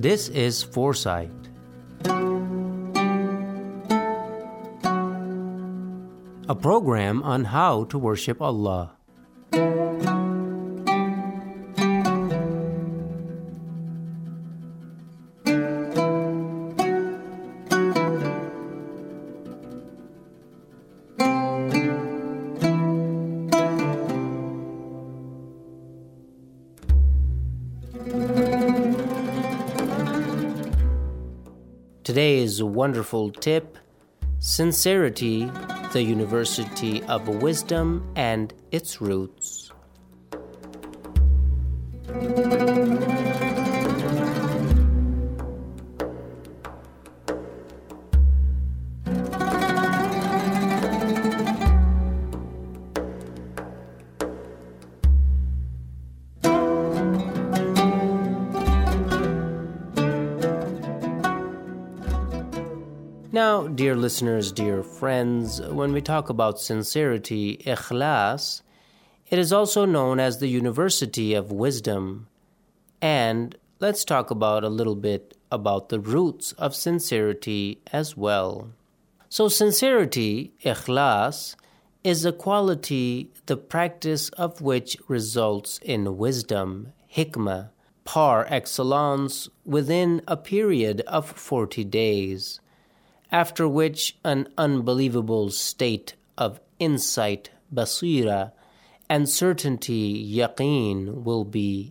This is Foresight. A program on how to worship Allah. Today's wonderful tip: sincerity, the University of Wisdom and its roots. Now, dear listeners, dear friends, when we talk about sincerity, ikhlas, it is also known as the University of Wisdom. And let's talk about a little bit about the roots of sincerity as well. So sincerity, ikhlas, is a quality the practice of which results in wisdom, hikmah, par excellence within a period of 40 days. After which an unbelievable state of insight, basira, and certainty, yaqeen, will be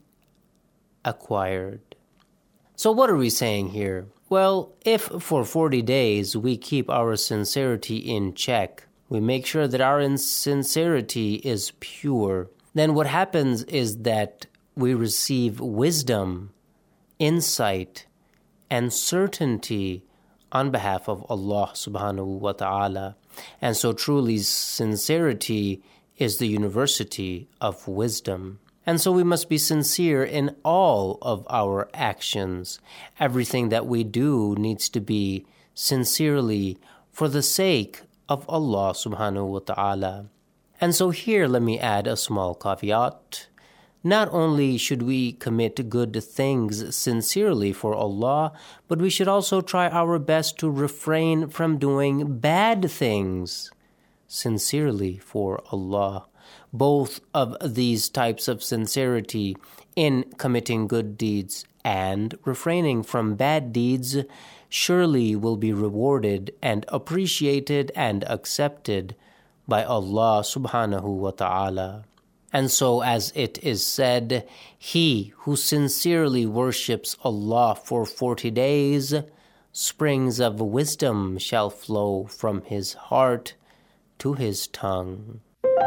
acquired. So what are we saying here? Well, if for 40 days we keep our sincerity in check, we make sure that our sincerity is pure, then what happens is that we receive wisdom, insight, and certainty on behalf of Allah subhanahu wa ta'ala. And so truly sincerity is the University of Wisdom. And so we must be sincere in all of our actions. Everything that we do needs to be sincerely for the sake of Allah subhanahu wa ta'ala. And so here let me add a small caveat. Not only should we commit good things sincerely for Allah, but we should also try our best to refrain from doing bad things sincerely for Allah. Both of these types of sincerity in committing good deeds and refraining from bad deeds surely will be rewarded and appreciated and accepted by Allah subhanahu wa ta'ala. And so, as it is said, he who sincerely worships Allah for 40 days, springs of wisdom shall flow from his heart to his tongue.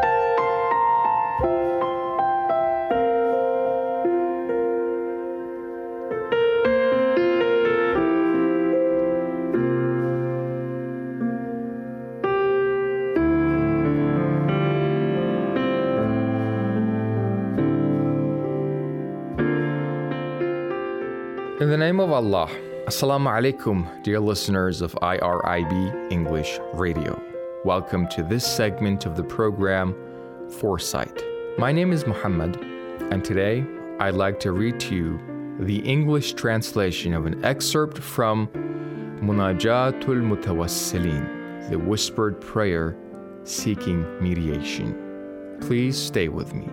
In the name of Allah, Assalamu alaikum, dear listeners of IRIB English Radio. Welcome to this segment of the program, Foresight. My name is Muhammad, and today I'd like to read to you the English translation of an excerpt from Munajatul Mutawassilin, the whispered prayer seeking mediation. Please stay with me.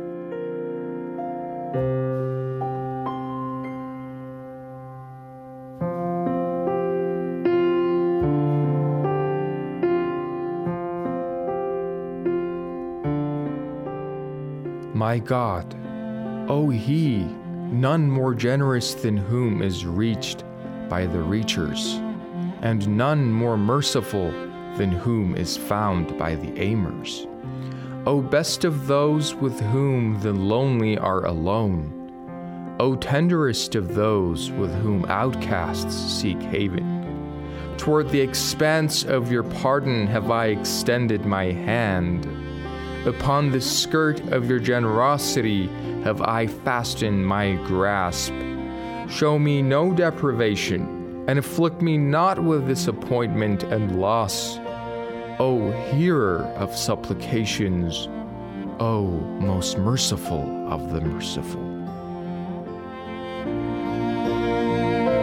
My God, O He, none more generous than whom is reached by the reachers, and none more merciful than whom is found by the aimers. O best of those with whom the lonely are alone, O tenderest of those with whom outcasts seek haven. Toward the expanse of your pardon have I extended my hand. Upon the skirt of your generosity have I fastened my grasp. Show me no deprivation, and afflict me not with disappointment and loss. O hearer of supplications, O most merciful of the merciful.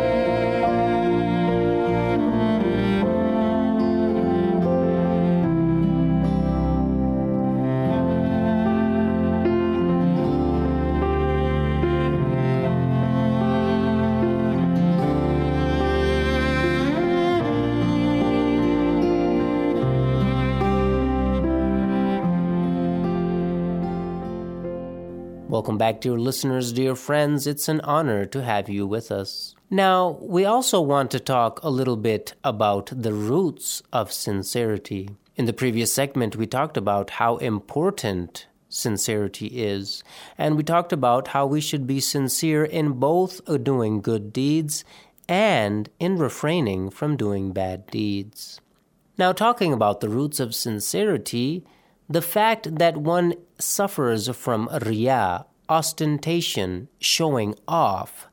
Welcome back, dear listeners, dear friends. It's an honor to have you with us. Now, we also want to talk a little bit about the roots of sincerity. In the previous segment, we talked about how important sincerity is, and we talked about how we should be sincere in both doing good deeds and in refraining from doing bad deeds. Now, talking about the roots of sincerity, the fact that one suffers from riya, ostentation, showing off,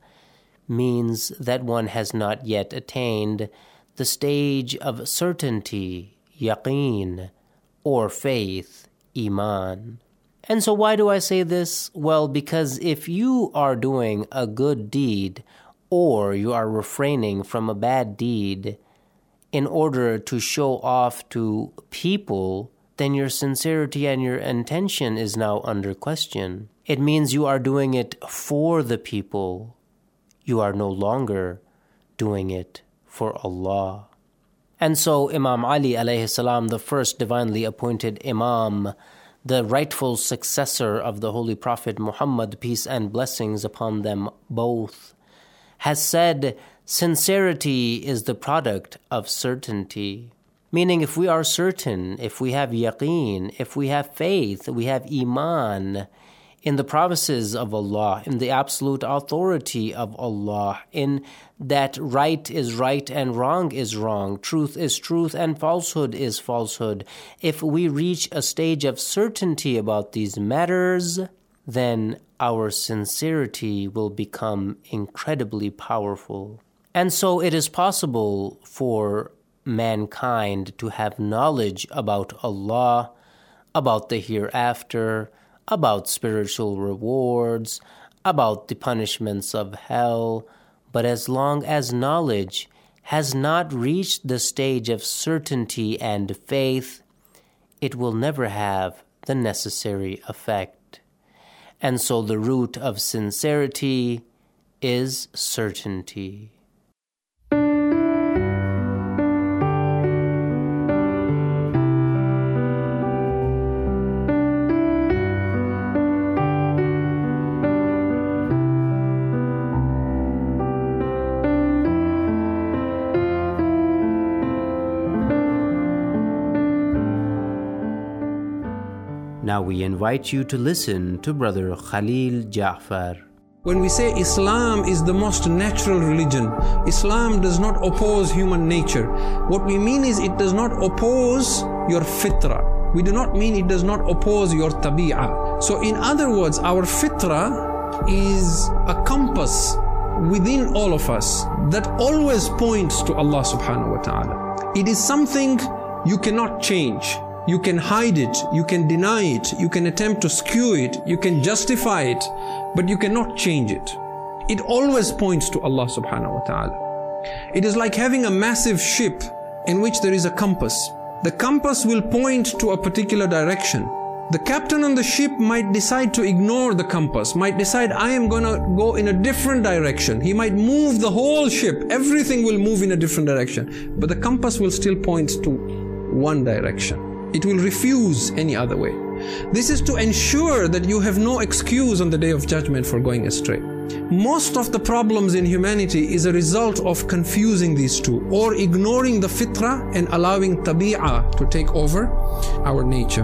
means that one has not yet attained the stage of certainty, yaqeen, or faith, iman. And so why do I say this? Well, because if you are doing a good deed or you are refraining from a bad deed in order to show off to people, then your sincerity and your intention is now under question. It means you are doing it for the people. You are no longer doing it for Allah. And so Imam Ali alayhi salam, the first divinely appointed Imam, the rightful successor of the Holy Prophet Muhammad, peace and blessings upon them both, has said, sincerity is the product of certainty. Meaning, if we are certain, if we have yaqeen, if we have faith, we have iman in the promises of Allah, in the absolute authority of Allah, in that right is right and wrong is wrong, truth is truth and falsehood is falsehood. If we reach a stage of certainty about these matters, then our sincerity will become incredibly powerful. And so it is possible for mankind to have knowledge about Allah, about the hereafter, about spiritual rewards, about the punishments of hell, but as long as knowledge has not reached the stage of certainty and faith, it will never have the necessary effect. And so the root of sincerity is certainty. Now we invite you to listen to Brother Khalil Ja'far. When we say Islam is the most natural religion, Islam does not oppose human nature. What we mean is it does not oppose your fitra. We do not mean it does not oppose your tabi'ah. So in other words, our fitra is a compass within all of us that always points to Allah subhanahu wa ta'ala. It is something you cannot change. You can hide it, you can deny it, you can attempt to skew it, you can justify it, but you cannot change it. It always points to Allah subhanahu wa ta'ala. It is like having a massive ship in which there is a compass. The compass will point to a particular direction. The captain on the ship might decide to ignore the compass, might decide, I am going to go in a different direction. He might move the whole ship. Everything will move in a different direction. But the compass will still point to one direction. It will refuse any other way. This is to ensure that you have no excuse on the Day of Judgment for going astray. Most of the problems in humanity is a result of confusing these two, or ignoring the fitrah and allowing tabi'ah to take over our nature.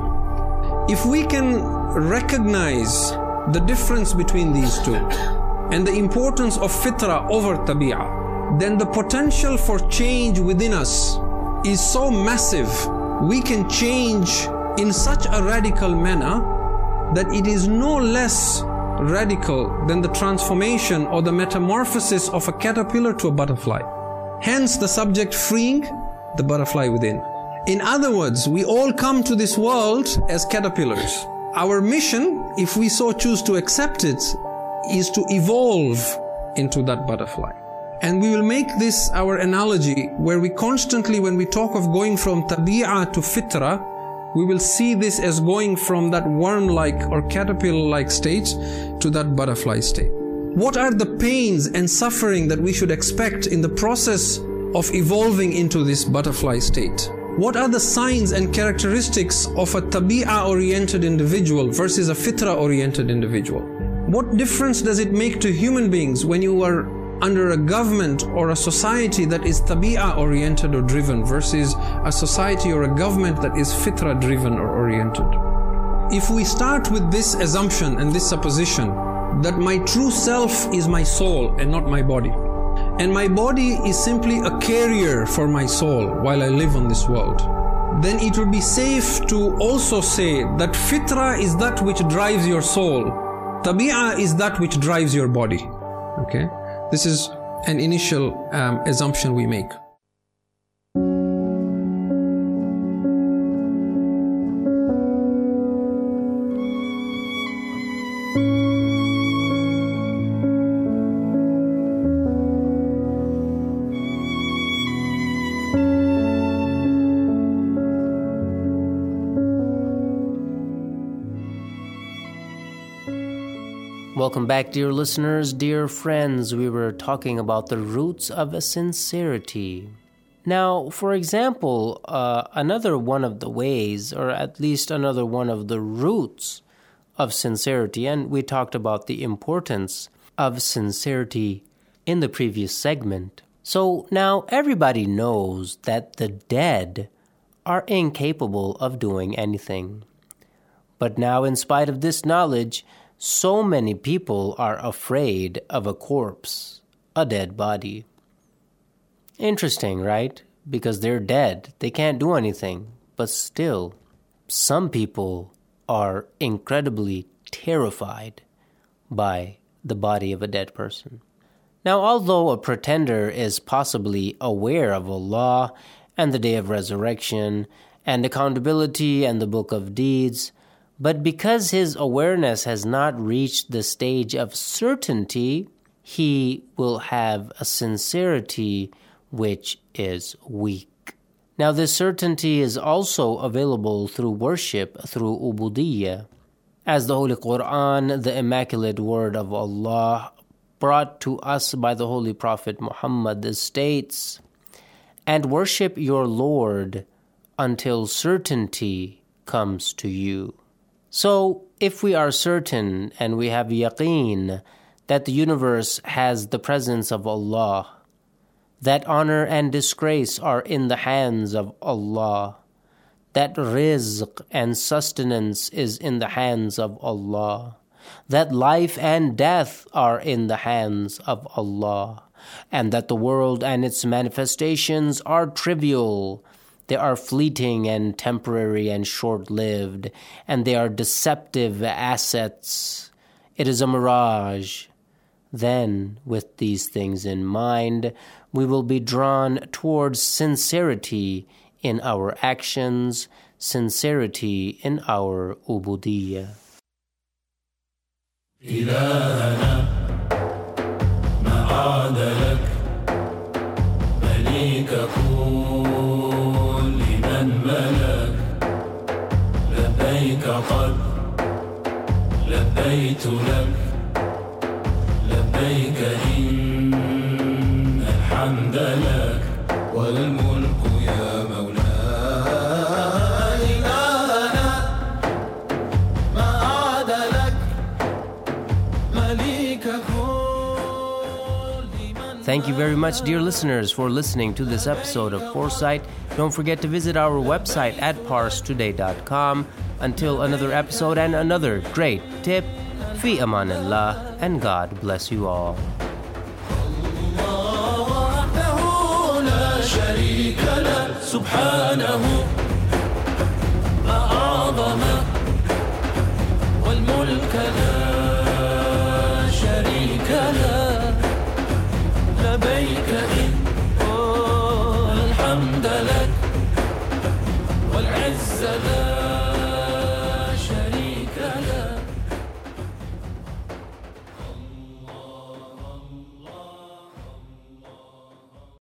If we can recognize the difference between these two and the importance of fitrah over tabi'ah, then the potential for change within us is so massive. We can change in such a radical manner that it is no less radical than the transformation or the metamorphosis of a caterpillar to a butterfly. Hence the subject freeing the butterfly within. In other words, we all come to this world as caterpillars. Our mission, if we so choose to accept it, is to evolve into that butterfly. And we will make this our analogy, where we constantly, when we talk of going from tabi'ah to fitrah, we will see this as going from that worm-like or caterpillar-like state to that butterfly state. What are the pains and suffering that we should expect in the process of evolving into this butterfly state? What are the signs and characteristics of a tabi'ah-oriented individual versus a fitrah-oriented individual? What difference does it make to human beings when you are under a government or a society that is tabi'ah oriented or driven versus a society or a government that is fitra driven or oriented? If we start with this assumption and this supposition that my true self is my soul and not my body, and my body is simply a carrier for my soul while I live on this world, then it would be safe to also say that fitra is that which drives your soul, tabi'ah is that which drives your body. Okay? This is an initial assumption we make. Welcome back, dear listeners, dear friends. We were talking about the roots of sincerity. Now, for example, another one of the ways, or at least another one of the roots of sincerity, and we talked about the importance of sincerity in the previous segment. So now everybody knows that the dead are incapable of doing anything. But now, in spite of this knowledge, so many people are afraid of a corpse, a dead body. Interesting, right? Because they're dead. They can't do anything. But still, some people are incredibly terrified by the body of a dead person. Now, although a pretender is possibly aware of Allah and the day of resurrection and accountability and the book of deeds, but because his awareness has not reached the stage of certainty, he will have a sincerity which is weak. Now, this certainty is also available through worship, through ubudiyyah. As the Holy Quran, the immaculate word of Allah, brought to us by the Holy Prophet Muhammad, states, "And worship your Lord until certainty comes to you." So, if we are certain and we have yaqeen that the universe has the presence of Allah, that honor and disgrace are in the hands of Allah, that rizq and sustenance is in the hands of Allah, that life and death are in the hands of Allah, and that the world and its manifestations are trivial, they are fleeting and temporary and short-lived, and they are deceptive assets. It is a mirage. Then, with these things in mind, we will be drawn towards sincerity in our actions, sincerity in our ubudiyyah. إلهنا ما عاد لك مليك كل من ملك لبيك قد لبيت لك لبيك إن الحمد لك والملك يا مولاي إلهنا ما عاد لك مليك كل من. Thank you very much, dear listeners, for listening to this episode of Foresight. Don't forget to visit our website at parstoday.com. Until another episode and another great tip, fi amanillah, and God bless you all. سبحانه ما أعظم والملك